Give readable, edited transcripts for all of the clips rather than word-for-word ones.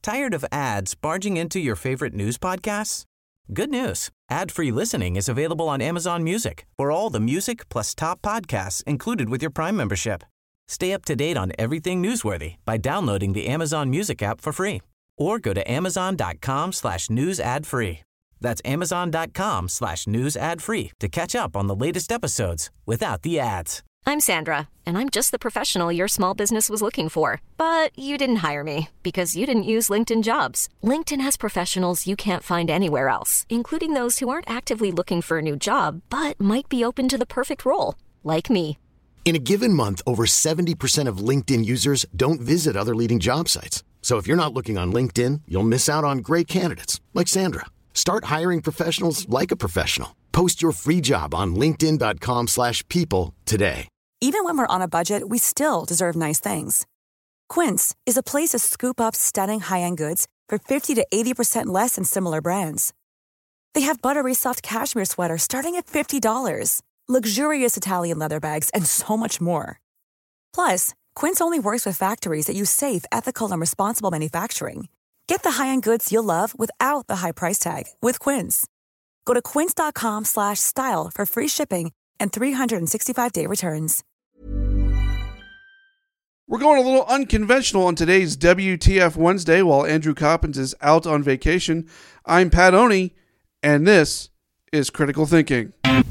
Tired of ads barging into your favorite news podcasts? Good news. Ad-free listening is available on Amazon Music for all the music plus top podcasts included with your Prime membership. Stay up to date on everything newsworthy by downloading the Amazon Music app for free or go to amazon.com/news ad free. That's amazon.com/news ad free to catch up on the latest episodes without the ads. I'm Sandra, and I'm just the professional your small business was looking for. But you didn't hire me because you didn't use LinkedIn Jobs. LinkedIn has professionals you can't find anywhere else, including those who aren't actively looking for a new job, but might be open to the perfect role, like me. In a given month, over 70% of LinkedIn users don't visit other leading job sites. So if you're not looking on LinkedIn, you'll miss out on great candidates like Sandra. Start hiring professionals like a professional. Post your free job on linkedin.com/people today. Even when we're on a budget, we still deserve nice things. Quince is a place to scoop up stunning high-end goods for 50 to 80% less than similar brands. They have buttery soft cashmere sweaters starting at $50, luxurious Italian leather bags, and so much more. Plus, Quince only works with factories that use safe, ethical, and responsible manufacturing. Get the high-end goods you'll love without the high price tag with Quince. Go to quince.com/style for free shipping and 365-day returns. We're going a little unconventional on today's WTF Wednesday while Andrew Coppins is out on vacation. I'm Pat Oney, and this is Critical Thinking.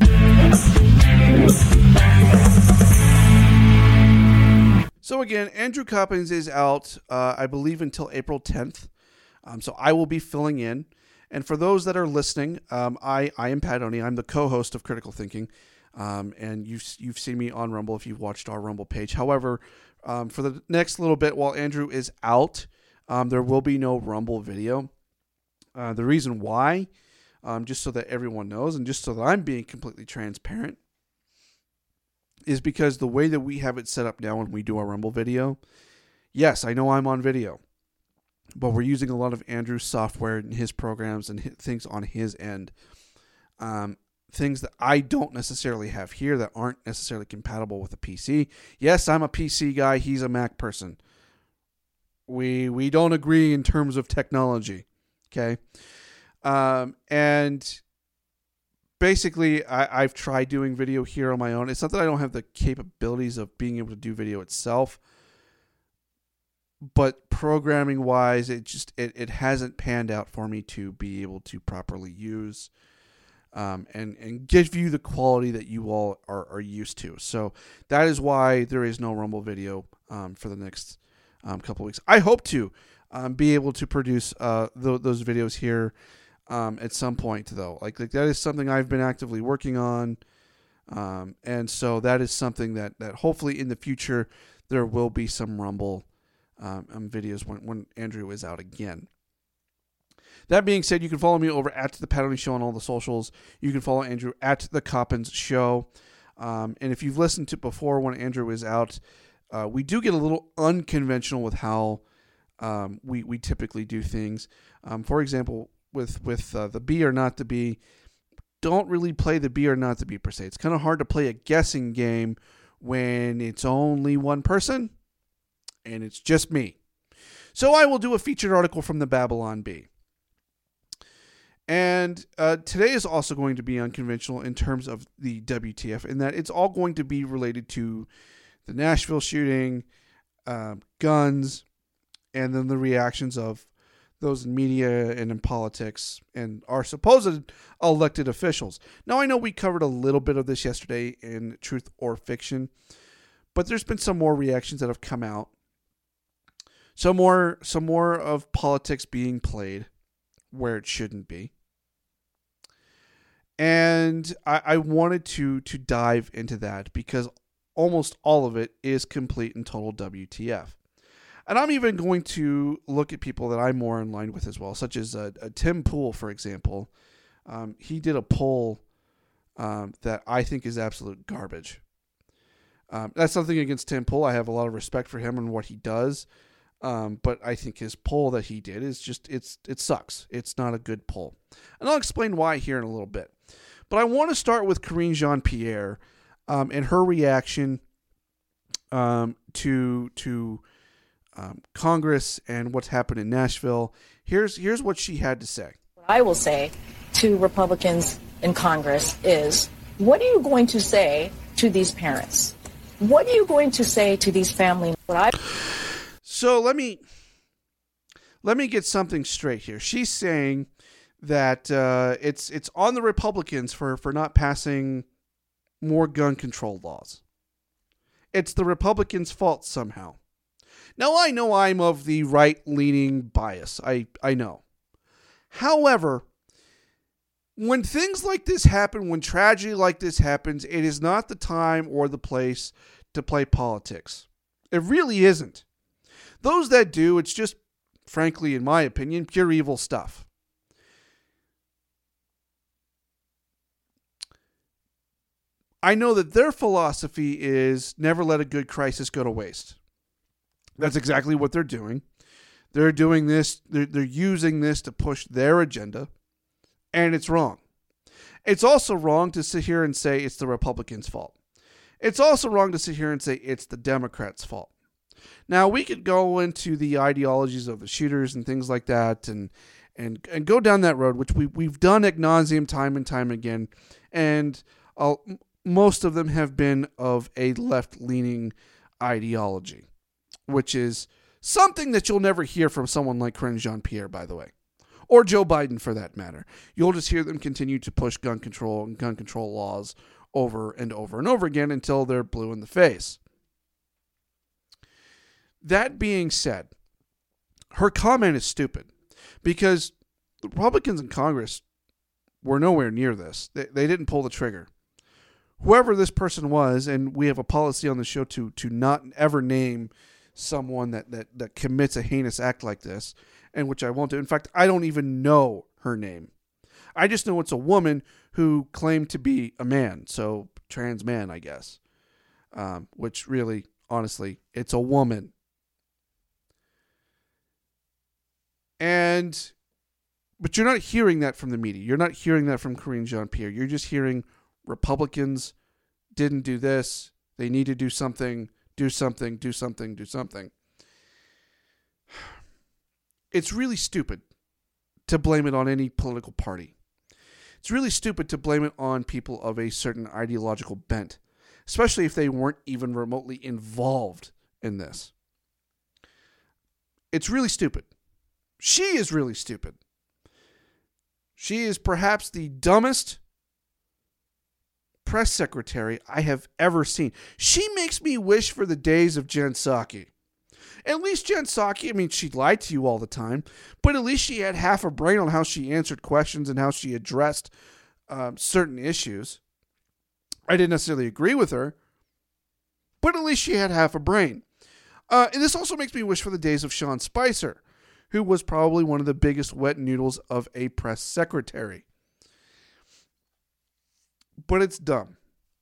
So again, Andrew Coppins is out, I believe, until April 10th. So I will be filling in. And for those that are listening, I am Pat Oney. I'm the co-host of Critical Thinking. And you've seen me on Rumble if you've watched our Rumble page. However, for the next little bit while Andrew is out, there will be no Rumble video. The reason why, just so that everyone knows and just so that I'm being completely transparent, is because the way that we have it set up now when we do our Rumble video, yes, I know I'm on video, but we're using a lot of Andrew's software and his programs and things on his end. Things that I don't necessarily have here that aren't necessarily compatible with a PC. Yes, I'm a PC guy. He's a Mac person. We don't agree in terms of technology. Okay. And basically I've tried doing video here on my own. It's not that I don't have the capabilities of being able to do video itself, but programming wise, it hasn't panned out for me to be able to properly use and give you the quality that you all are used to. So that is why there is no Rumble video for the next couple weeks. I hope to be able to produce those videos here at some point, though. Like that is something I've been actively working on, and so that is something that hopefully in the future there will be some Rumble videos when Andrew is out again. That being said, you can follow me over at The Pat Oney Show on all the socials. You can follow Andrew at The Coppins Show. And if you've listened to before when Andrew is out, we do get a little unconventional with how we typically do things. For example, with the be or not to be, don't really play the be or not to be per se. It's kind of hard to play a guessing game when it's only one person and it's just me. So I will do a featured article from the Babylon Bee. And today is also going to be unconventional in terms of the WTF, in that it's all going to be related to the Nashville shooting, guns, and then the reactions of those in media and in politics and our supposed elected officials. Now, I know we covered a little bit of this yesterday in Truth or Fiction, but there's been some more reactions that have come out. Some more of politics being played where it shouldn't be. And I wanted to dive into that because almost all of it is complete and total WTF. And I'm even going to look at people that I'm more in line with as well, such as Tim Pool, for example. He did a poll that I think is absolute garbage. That's nothing against Tim Pool. I have a lot of respect for him and what he does. But I think his poll that he did is just, it sucks. It's not a good poll. And I'll explain why here in a little bit. But I want to start with Karine Jean-Pierre and her reaction to Congress and what's happened in Nashville. Here's what she had to say. What I will say to Republicans in Congress is, what are you going to say to these parents? What are you going to say to these families? So let me get something straight here. She's saying that it's on the Republicans for not passing more gun control laws. It's the Republicans' fault somehow. Now, I know I'm of the right-leaning bias. I know. However, when things like this happen, when tragedy like this happens, it is not the time or the place to play politics. It really isn't. Those that do, it's just, frankly, in my opinion, pure evil stuff. I know that their philosophy is never let a good crisis go to waste. That's exactly what they're doing. They're doing this, they're using this to push their agenda, and it's wrong. It's also wrong to sit here and say it's the Republicans' fault. It's also wrong to sit here and say it's the Democrats' fault. Now, we could go into the ideologies of the shooters and things like that and go down that road, which we've done ad nauseum time and time again, and most of them have been of a left-leaning ideology, which is something that you'll never hear from someone like Karine Jean-Pierre, by the way, or Joe Biden for that matter. You'll just hear them continue to push gun control and gun control laws over and over and over again until they're blue in the face. That being said, her comment is stupid because the Republicans in Congress were nowhere near this. They didn't pull the trigger. Whoever this person was, and we have a policy on the show to not ever name someone that commits a heinous act like this, and which I won't do. In fact, I don't even know her name. I just know it's a woman who claimed to be a man, so trans man, I guess. Which really, honestly, it's a woman. But you're not hearing that from the media. You're not hearing that from Karine Jean-Pierre. You're just hearing Republicans didn't do this. They need to do something, do something, do something, do something. It's really stupid to blame it on any political party. It's really stupid to blame it on people of a certain ideological bent, especially if they weren't even remotely involved in this. It's really stupid. She is really stupid. She is perhaps the dumbest press secretary I have ever seen. She makes me wish for the days of Jen Psaki. At least Jen Psaki, I mean, she lied to you all the time, but at least she had half a brain on how she answered questions and how she addressed certain issues. I didn't necessarily agree with her, but at least she had half a brain. And this also makes me wish for the days of Sean Spicer, who was probably one of the biggest wet noodles of a press secretary. But it's dumb.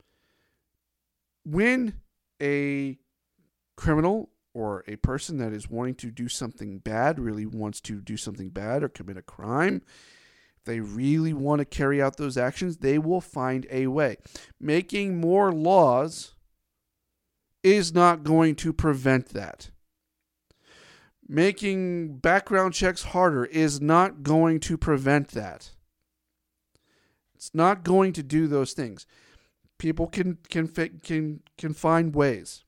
When a criminal or a person that is wanting to do something bad really wants to do something bad or commit a crime, if they really want to carry out those actions, they will find a way. Making more laws is not going to prevent that. Making background checks harder is not going to prevent that. It's not going to do those things. People can find ways.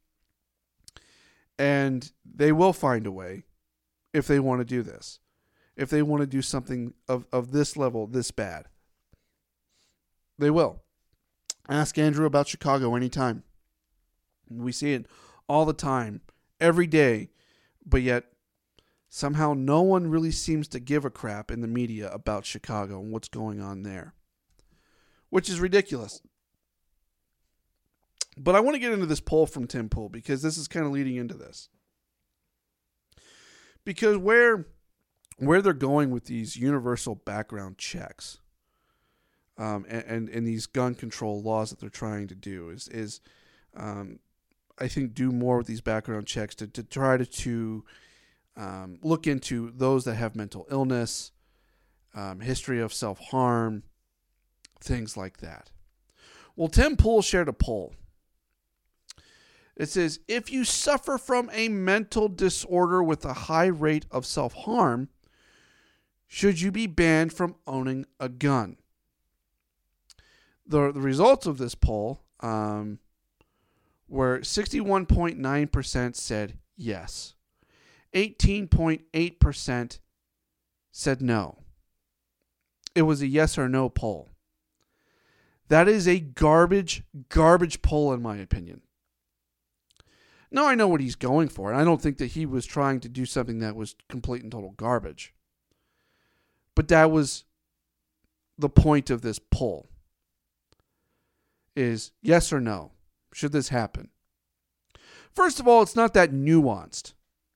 And they will find a way if they want to do this. If they want to do something of this level, this bad. They will. Ask Andrew about Chicago anytime. We see it all the time, every day, but yet somehow no one really seems to give a crap in the media about Chicago and what's going on there, which is ridiculous. But I want to get into this poll from Tim Pool because this is kind of leading into this. Because where they're going with these universal background checks and these gun control laws that they're trying to do is I think, do more with these background checks to try to look into those that have mental illness, history of self-harm, things like that. Well, Tim Pool shared a poll It says, if you suffer from a mental disorder with a high rate of self-harm, should you be banned from owning a gun? The results of this poll were 61.9% said yes. 18.8% said no. It was a yes or no poll. That is a garbage poll in my opinion. Now I know what he's going for, and I don't think that he was trying to do something that was complete and total garbage. But that was the point of this poll. Is yes or no? Should this happen? First of all, it's not that nuanced.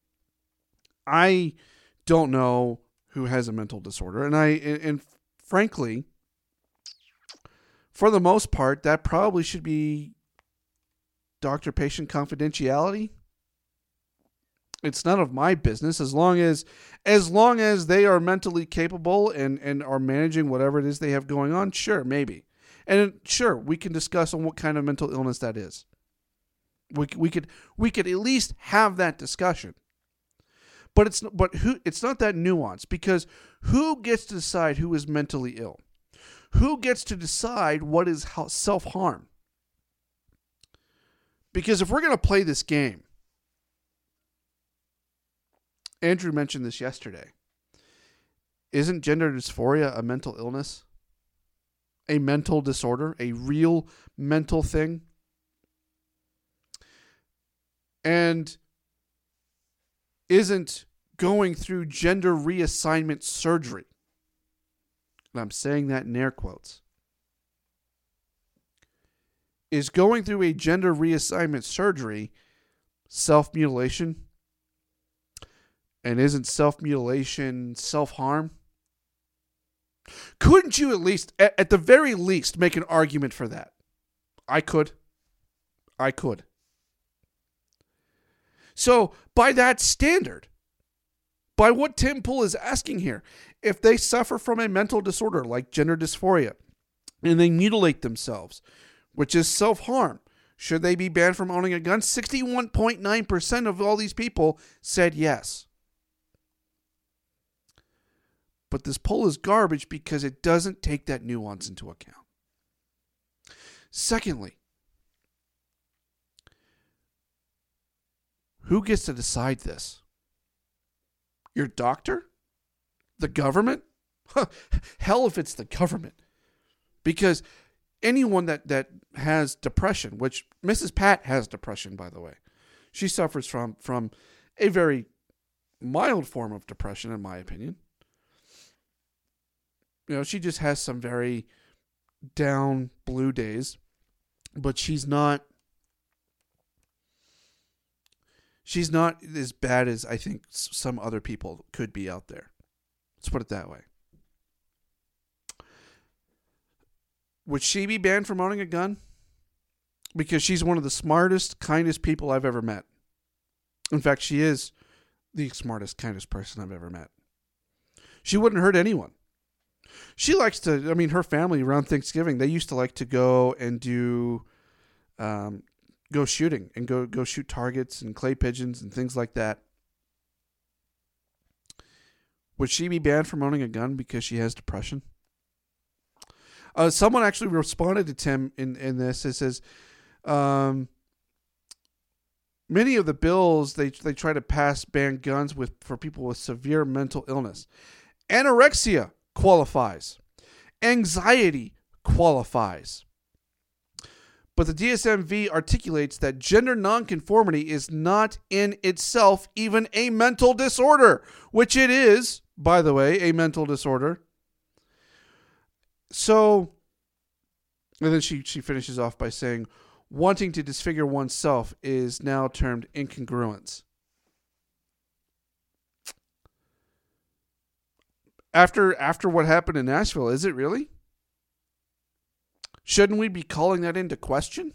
I don't know who has a mental disorder, and frankly, for the most part, that probably should be doctor-patient confidentiality. It's none of my business as long as they are mentally capable and are managing whatever it is they have going on. Sure, maybe. And sure, we can discuss on what kind of mental illness that is. We could at least have that discussion. But it's not that nuanced, because who gets to decide who is mentally ill? Who gets to decide what is self-harm? Because if we're going to play this game, Andrew mentioned this yesterday. Isn't gender dysphoria a mental illness? A mental disorder? A real mental thing? And isn't going through gender reassignment surgery, and I'm saying that in air quotes, is going through a gender reassignment surgery self-mutilation? And isn't self-mutilation self-harm? Couldn't you at least, at the very least, make an argument for that? I could. So, by that standard, by what Tim Pool is asking here, if they suffer from a mental disorder like gender dysphoria and they mutilate themselves, which is self-harm, should they be banned from owning a gun? 61.9% of all these people said yes. But this poll is garbage because it doesn't take that nuance into account. Secondly, who gets to decide this? Your doctor? The government? Hell if it's the government. Because anyone that has depression, which Mrs. Pat has depression, by the way. She suffers from a very mild form of depression, in my opinion. You know, she just has some very down blue days, but she's not as bad as I think some other people could be out there. Let's put it that way. Would she be banned from owning a gun? Because she's one of the smartest, kindest people I've ever met. In fact, she is the smartest, kindest person I've ever met. She wouldn't hurt anyone. She likes to, her family around Thanksgiving, they used to like to go and do, go shooting and go shoot targets and clay pigeons and things like that. Would she be banned from owning a gun because she has depression? Someone actually responded to Tim in this. It says, many of the bills they try to pass ban guns for people with severe mental illness. Anorexia qualifies. Anxiety qualifies. But the DSMV articulates that gender nonconformity is not in itself even a mental disorder, which it is, by the way, a mental disorder. So, and then she finishes off by saying, wanting to disfigure oneself is now termed incongruence. After what happened in Nashville, is it really? Shouldn't we be calling that into question?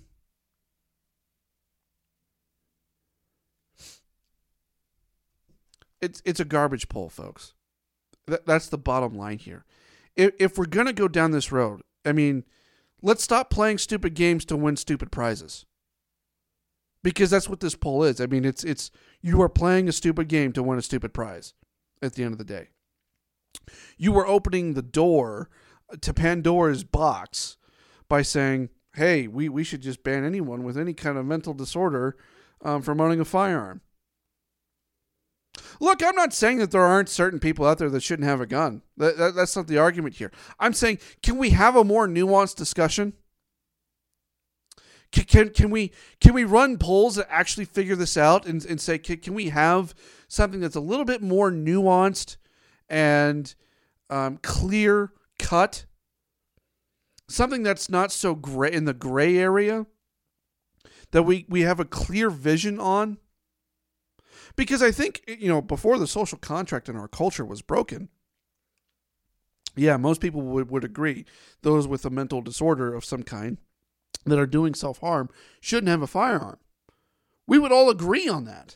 It's a garbage poll, folks. That's the bottom line here. If we're going to go down this road, let's stop playing stupid games to win stupid prizes. Because that's what this poll is. I mean, it's you are playing a stupid game to win a stupid prize at the end of the day. You are opening the door to Pandora's box by saying, hey, we should just ban anyone with any kind of mental disorder from owning a firearm. Look, I'm not saying that there aren't certain people out there that shouldn't have a gun. That's not the argument here. I'm saying, can we have a more nuanced discussion? Can we run polls that actually figure this out and say, can we have something that's a little bit more nuanced and clear cut? Something that's not so gray in the gray area that we have a clear vision on. Because I think, before the social contract in our culture was broken, yeah, most people would agree. Those with a mental disorder of some kind that are doing self-harm shouldn't have a firearm. We would all agree on that.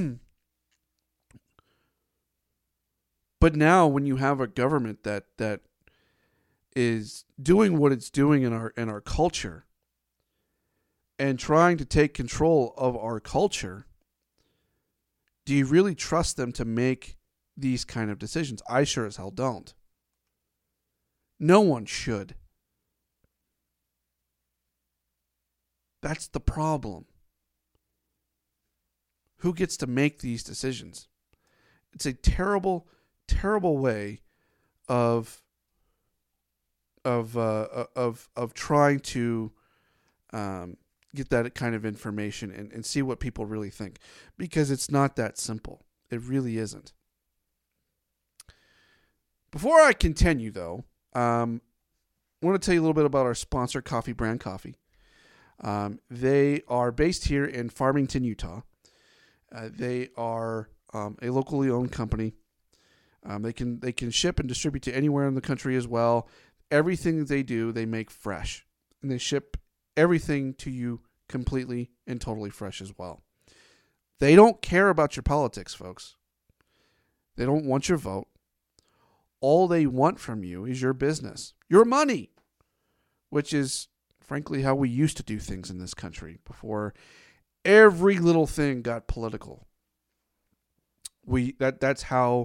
But now when you have a government that is doing what it's doing in our culture and trying to take control of our culture, do you really trust them to make these kind of decisions? I sure as hell don't. No one should. That's the problem. Who gets to make these decisions? It's a terrible, terrible way of trying to get that kind of information and see what people really think, because it's not that simple. It really isn't. Before I continue, though, I want to tell you a little bit about our sponsor, Coffee Brand Coffee. They are based here in Farmington, Utah. They are a locally owned company. They can ship and distribute to anywhere in the country as well. Everything that they do, they make fresh, and they ship everything to you completely and totally fresh as well. They don't care about your politics, folks. They don't want your vote. All they want from you is your business, your money, which is frankly how we used to do things in this country before every little thing got political. That's how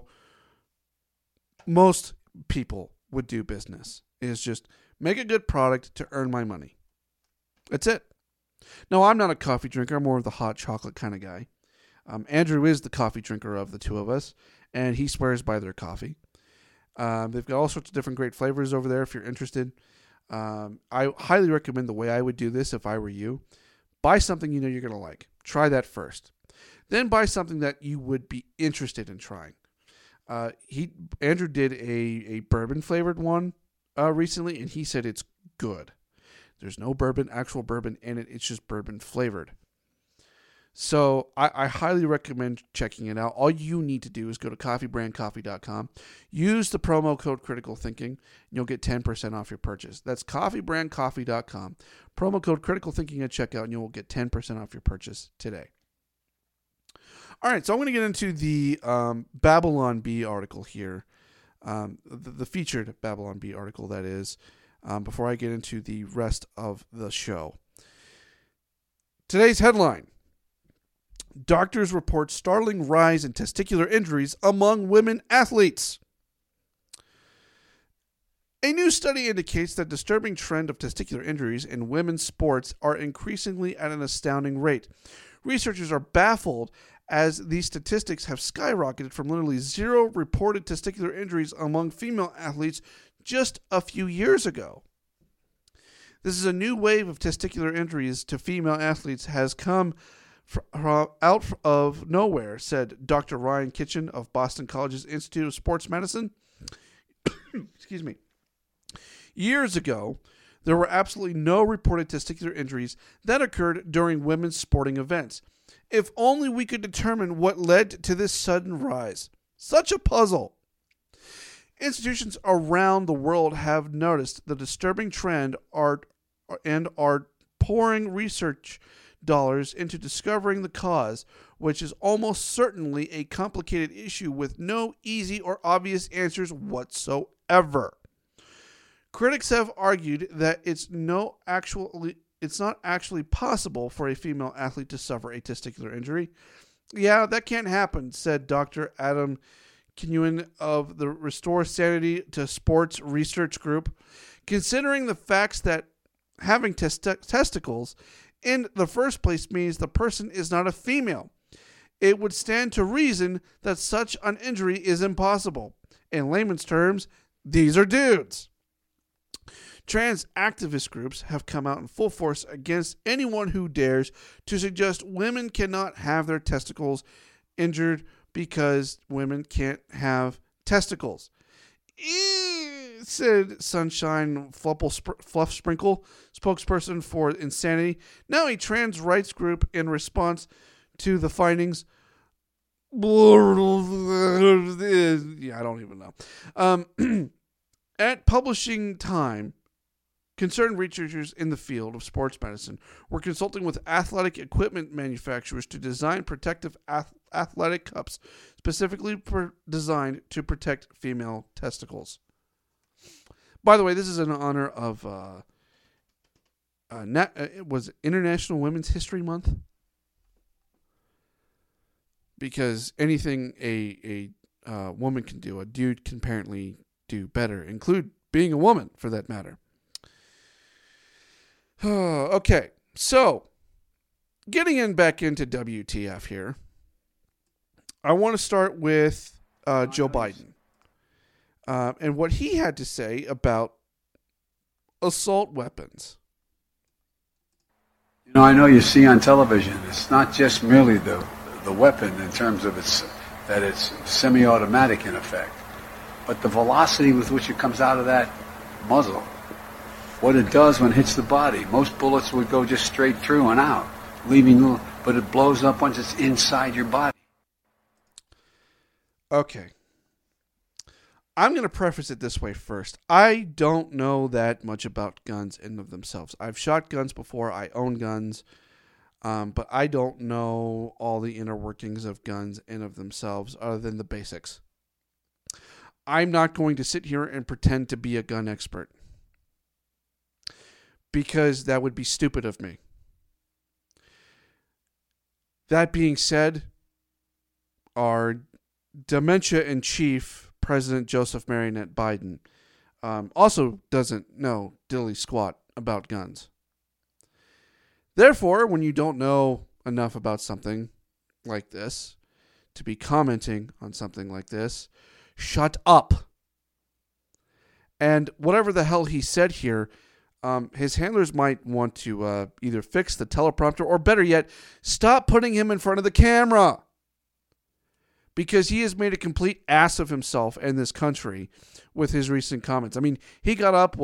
most people would do business, is just make a good product to earn my money. That's it. No, I'm not a coffee drinker. I'm more of the hot chocolate kind of guy. Andrew is the coffee drinker of the two of us, and he swears by their coffee. They've got all sorts of different great flavors over there if you're interested. I highly recommend the way I would do this if I were you. Buy something you know you're going to like. Try that first. Then buy something that you would be interested in trying. Andrew did a bourbon flavored one recently, and he said it's good. There's no actual bourbon in it. It's just bourbon flavored. So I highly recommend checking it out. All you need to do is go to coffeebrandcoffee.com. Use the promo code Critical Thinking, and you'll get 10% off your purchase. That's coffeebrandcoffee.com. Promo code Critical Thinking at checkout, and you will get 10% off your purchase today. All right, so I'm going to get into the Babylon Bee article here, the featured Babylon Bee article, that is, before I get into the rest of the show. Today's headline: Doctors report startling rise in testicular injuries among women athletes. A new study indicates that disturbing trend of testicular injuries in women's sports are increasingly at an astounding rate. Researchers are baffled as these statistics have skyrocketed from literally zero reported testicular injuries among female athletes just a few years ago. This is a new wave of testicular injuries to female athletes has come out of nowhere, said Dr. Ryan Kitchen of Boston College's Institute of Sports Medicine. Excuse me. Years ago, there were absolutely no reported testicular injuries that occurred during women's sporting events. If only we could determine what led to this sudden rise. Such a puzzle. Institutions around the world have noticed the disturbing trend and are pouring research dollars into discovering the cause, which is almost certainly a complicated issue with no easy or obvious answers whatsoever. Critics have argued that it's it's not actually possible for a female athlete to suffer a testicular injury. Yeah, that can't happen, said Dr. Adam Kinnunen of the Restore Sanity to Sports Research Group. Considering the facts that having testicles in the first place means the person is not a female, it would stand to reason that such an injury is impossible. In layman's terms, these are dudes. Trans activist groups have come out in full force against anyone who dares to suggest women cannot have their testicles injured because women can't have testicles. Said Sunshine Fluff Sprinkle, spokesperson for Insanity, now a trans rights group, in response to the findings. Yeah, I don't even know. At Publishing Time, concerned researchers in the field of sports medicine were consulting with athletic equipment manufacturers to design protective athletic cups specifically designed to protect female testicles. By the way, this is in honor of it was International Women's History Month, because anything a woman can do, a dude can apparently do better, include being a woman for that matter. Okay, so getting back into WTF here, I want to start with Joe Biden and what he had to say about assault weapons. You know, I know you see on television, it's not just merely the weapon in terms of it's semi-automatic in effect, but the velocity with which it comes out of that muzzle. What it does when it hits the body. Most bullets would go just straight through and out, but it blows up once it's inside your body. Okay. I'm going to preface it this way first. I don't know that much about guns in of themselves. I've shot guns before. I own guns. But I don't know all the inner workings of guns in of themselves other than the basics. I'm not going to sit here and pretend to be a gun expert, because that would be stupid of me. That being said, our dementia-in-chief, President Joseph Marionette Biden, also doesn't know diddly squat about guns. Therefore, when you don't know enough about something like this to be commenting on something like this, shut up. And whatever the hell he said here, his handlers might want to either fix the teleprompter or, better yet, stop putting him in front of the camera. Because he has made a complete ass of himself and this country with his recent comments. I mean, he got up,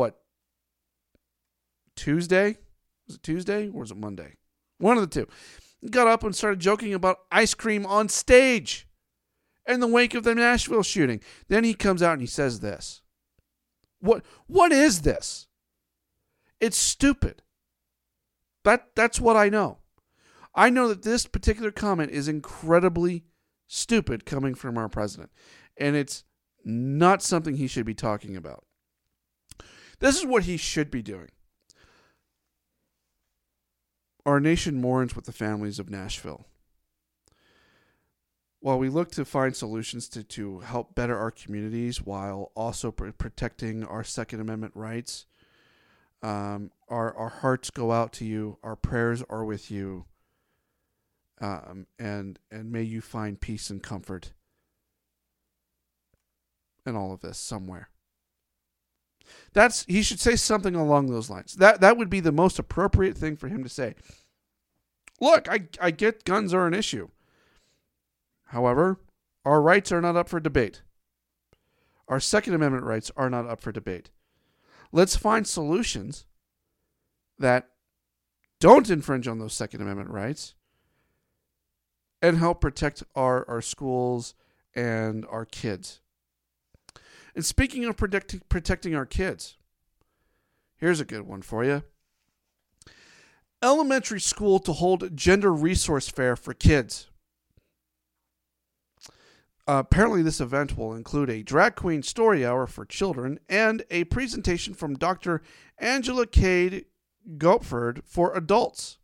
Tuesday? Was it Tuesday or was it Monday? One of the two. He got up and started joking about ice cream on stage in the wake of the Nashville shooting. Then he comes out and he says this. What is this? It's stupid. That's what I know. I know that this particular comment is incredibly stupid coming from our president, and it's not something he should be talking about. This is what he should be doing. Our nation mourns with the families of Nashville. While we look to find solutions to help better our communities while also protecting our Second Amendment rights, our hearts go out to you. Our prayers are with you. And may you find peace and comfort in all of this somewhere. He should say something along those lines. That would be the most appropriate thing for him to say. Look, I get guns are an issue. However, our rights are not up for debate. Our Second Amendment rights are not up for debate. Let's find solutions that don't infringe on those Second Amendment rights and help protect our schools and our kids. And speaking of protecting our kids, here's a good one for you. Elementary school to hold gender resource fair for kids. Apparently this event will include a drag queen story hour for children and a presentation from Dr. Angela Cade Gopford for adults.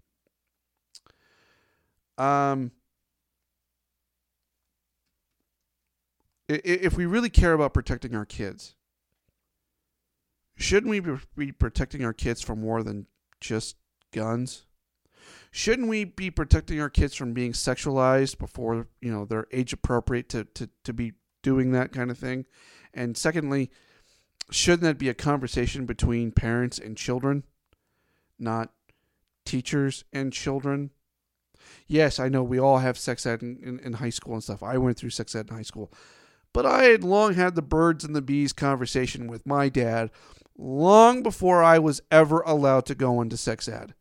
If we really care about protecting our kids, shouldn't we be protecting our kids from more than just guns? Shouldn't we be protecting our kids from being sexualized before, they're age appropriate to be doing that kind of thing? And secondly, shouldn't that be a conversation between parents and children, not teachers and children? Yes, I know we all have sex ed in high school and stuff. I went through sex ed in high school. But I had long had the birds and the bees conversation with my dad long before I was ever allowed to go into sex ed.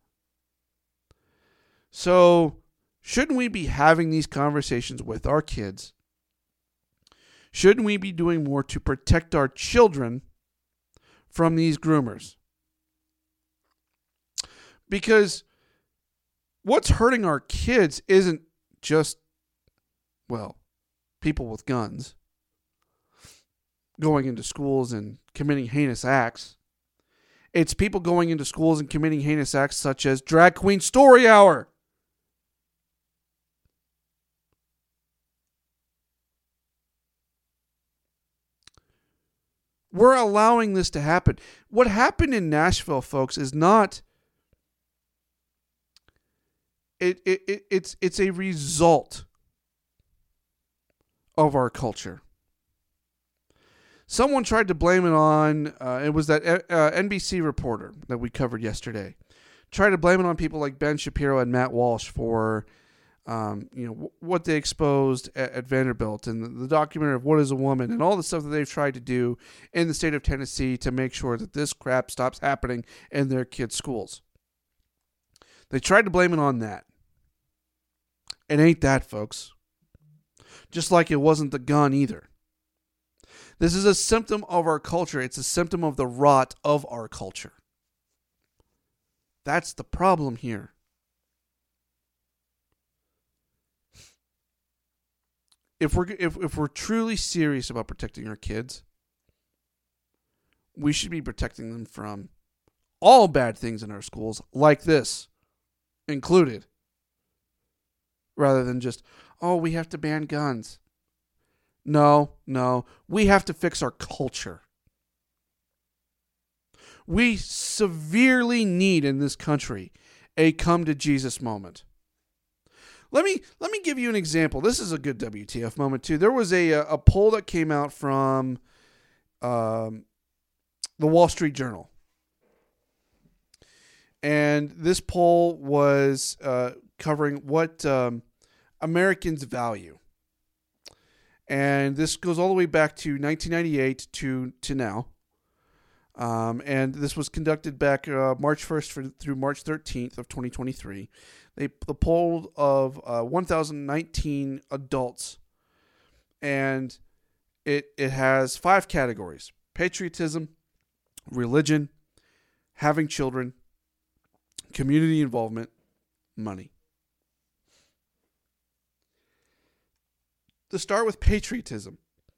So, shouldn't we be having these conversations with our kids? Shouldn't we be doing more to protect our children from these groomers? Because what's hurting our kids isn't just, people with guns going into schools and committing heinous acts. It's people going into schools and committing heinous acts such as Drag Queen Story Hour. We're allowing this to happen. What happened in Nashville, folks, is not... It's a result of our culture. Someone tried to blame it on, it was that NBC reporter that we covered yesterday. Tried to blame it on people like Ben Shapiro and Matt Walsh for, what they exposed at Vanderbilt and the documentary of What is a Woman and all the stuff that they've tried to do in the state of Tennessee to make sure that this crap stops happening in their kids' schools. They tried to blame it on that. It ain't that, folks. Just like it wasn't the gun either. This is a symptom of our culture. It's a symptom of the rot of our culture. That's the problem here. If we're truly serious about protecting our kids, we should be protecting them from all bad things in our schools, like this included, rather than just, we have to ban guns. No, we have to fix our culture. We severely need in this country a come to Jesus moment. Let me give you an example. This is a good WTF moment too. There was a poll that came out from the Wall Street Journal. And this poll was covering what Americans value. And this goes all the way back to 1998 to now. And this was conducted back March 1st through March 13th of 2023. The poll of 1,019 adults. And it has 5 categories: patriotism, religion, having children, community involvement, money. To start with patriotism.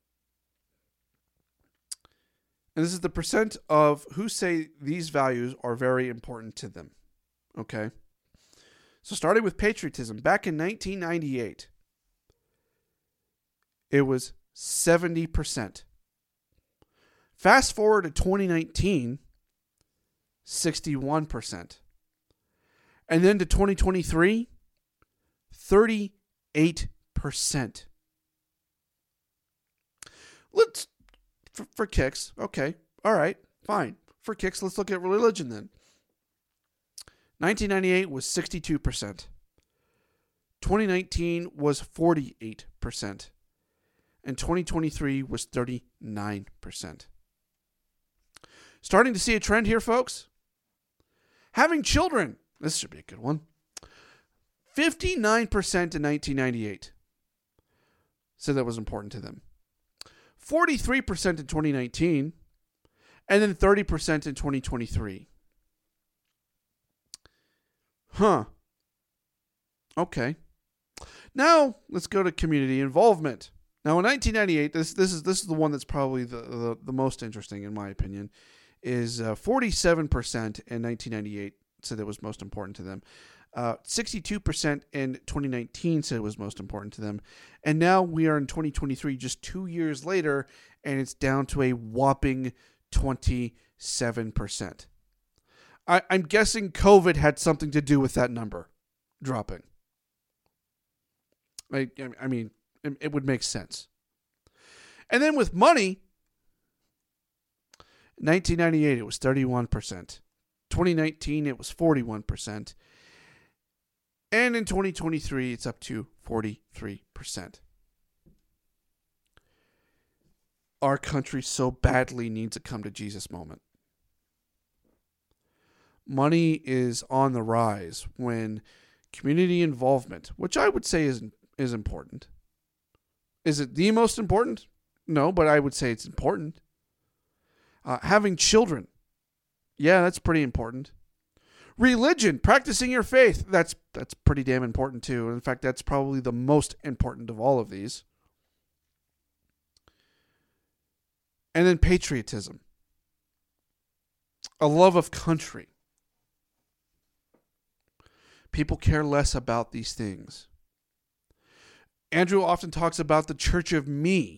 And this is the percent of who say these values are very important to them. Okay? So starting with patriotism, back in 1998, it was 70%. Fast forward to 2019, 61%. And then to 2023, 38%. Let's, for kicks, okay, all right, fine. For kicks, let's look at religion then. 1998 was 62%. 2019 was 48%. And 2023 was 39%. Starting to see a trend here, folks. Having children. This should be a good one. 59% in 1998 said that was important to them. 43% in 2019. And then 30% in 2023. Huh. Okay. Now, let's go to community involvement. Now, in 1998, this is the one that's probably the most interesting, in my opinion, is 47% in 1998 said it was most important to them. 62% in 2019 said it was most important to them. And now we are in 2023, just 2 years later, and it's down to a whopping 27%. I'm guessing COVID had something to do with that number dropping. I mean, it would make sense. And then with money, 1998, it was 31%. 2019, it was 41%. And in 2023, it's up to 43%. Our country so badly needs a come to Jesus moment. Money is on the rise when community involvement, which I would say is important. Is it the most important? No, but I would say it's important. Having children, yeah, that's pretty important. Religion, practicing your faith, that's pretty damn important too. In fact, that's probably the most important of all of these. And then patriotism, a love of country. People care less about these things. Andrew often talks about the church of me.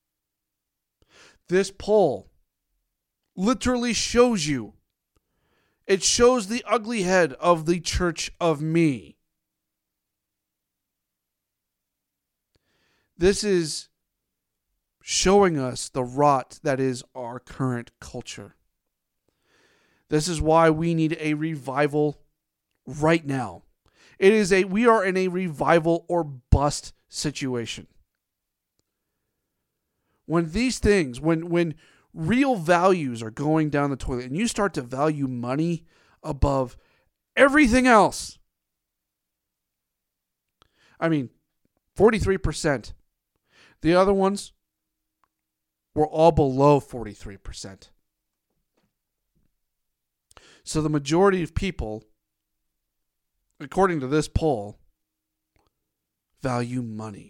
This poll literally shows you. It shows the ugly head of the church of me. This is showing us the rot that is our current culture. This is why we need a revival right now. We are in a revival or bust situation. When these things, when real values are going down the toilet and you start to value money above everything else. I mean, 43%. The other ones were all below 43%. So the majority of people, according to this poll, value money.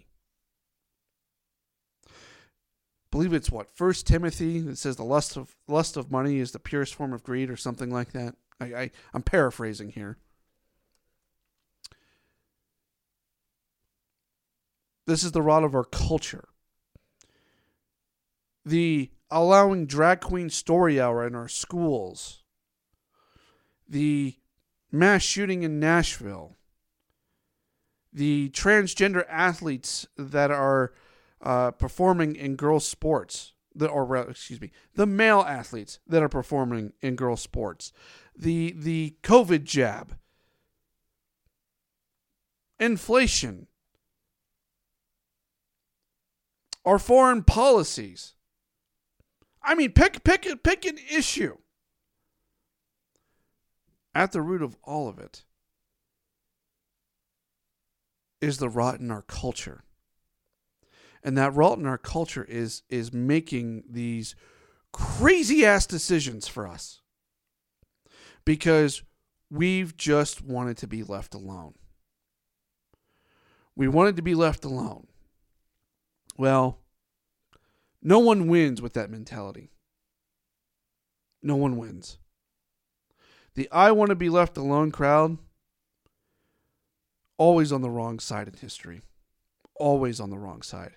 I believe it's 1 Timothy that says the lust of money is the purest form of greed or something like that. I'm paraphrasing here. This is the rot of our culture. The allowing drag queen story hour in our schools. The mass shooting in Nashville. The transgender athletes that are performing in girls' sports, the male athletes that are performing in girls' sports, the COVID jab, inflation, our foreign policies. I mean, pick an issue. At the root of all of it is the rot in our culture. And that rot in our culture is making these crazy-ass decisions for us. Because we've just wanted to be left alone. We wanted to be left alone. Well, no one wins with that mentality. No one wins. The I want to be left alone crowd, always on the wrong side in history. Always on the wrong side.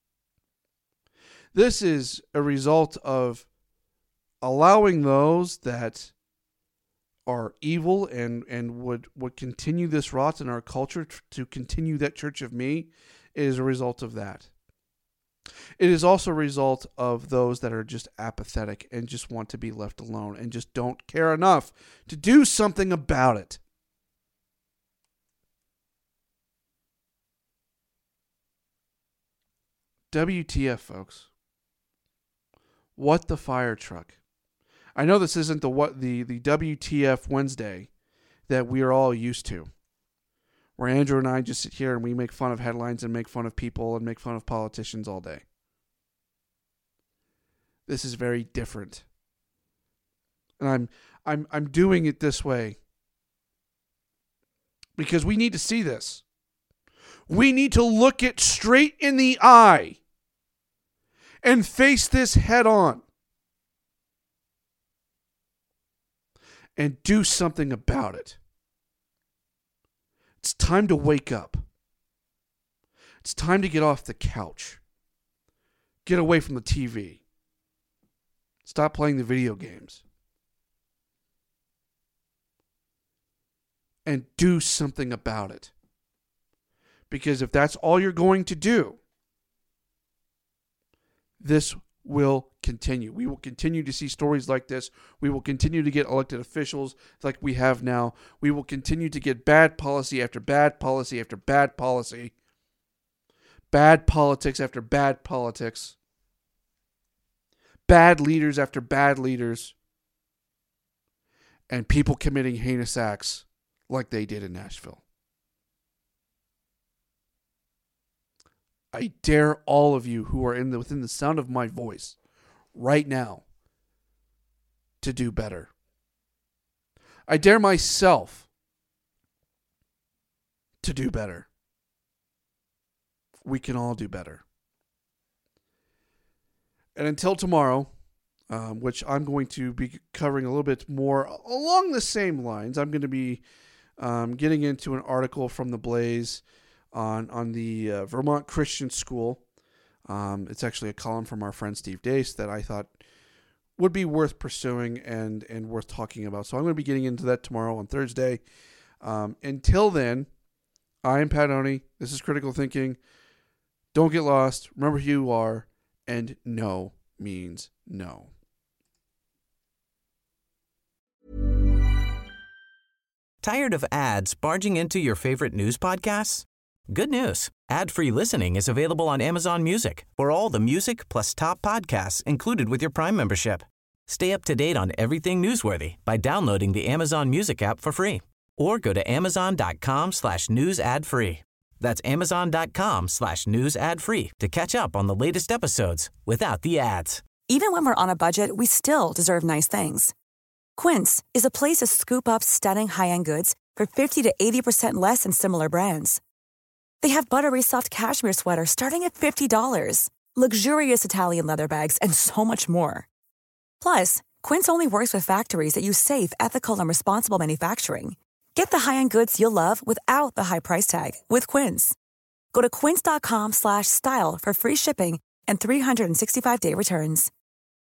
This is a result of allowing those that are evil and would continue this rot in our culture to continue that church of me. It is a result of that. It is also a result of those that are just apathetic and just want to be left alone and just don't care enough to do something about it. WTF, folks. What the fire truck? I know this isn't the WTF Wednesday that we are all used to, where Andrew and I just sit here and we make fun of headlines and make fun of people and make fun of politicians all day. This is very different. And I'm doing it this way because we need to see this. We need to look it straight in the eye and face this head on. and do something about it. It's time to wake up. It's time to get off the couch. Get away from the TV. Stop playing the video games. And do something about it. Because if that's all you're going to do, this will continue. We will continue to see stories like this. We will continue to get elected officials like we have now. We will continue to get bad policy after bad policy after bad policy. Bad politics after bad politics. Bad leaders after bad leaders. And people committing heinous acts like they did in Nashville. I dare all of you who are within the sound of my voice right now to do better. I dare myself to do better. We can all do better. And until tomorrow, which I'm going to be covering a little bit more along the same lines, I'm going to be getting into an article from The Blaze on the Vermont Christian School. It's actually a column from our friend Steve Deace that I thought would be worth pursuing and worth talking about. So I'm going to be getting into that tomorrow on Thursday. Until then, I am Pat Oney. This is Critical Thinking. Don't get lost. Remember who you are. And no means no. Tired of ads barging into your favorite news podcasts? Good news. Ad-free listening is available on Amazon Music for all the music plus top podcasts included with your Prime membership. Stay up to date on everything newsworthy by downloading the Amazon Music app for free or go to amazon.com/news ad free. That's amazon.com/news ad free to catch up on the latest episodes without the ads. Even when we're on a budget, we still deserve nice things. Quince is a place to scoop up stunning high-end goods for 50 to 80% less than similar brands. They have buttery soft cashmere sweaters starting at $50, luxurious Italian leather bags, and so much more. Plus, Quince only works with factories that use safe, ethical, and responsible manufacturing. Get the high-end goods you'll love without the high price tag with Quince. Go to quince.com/style for free shipping and 365-day returns.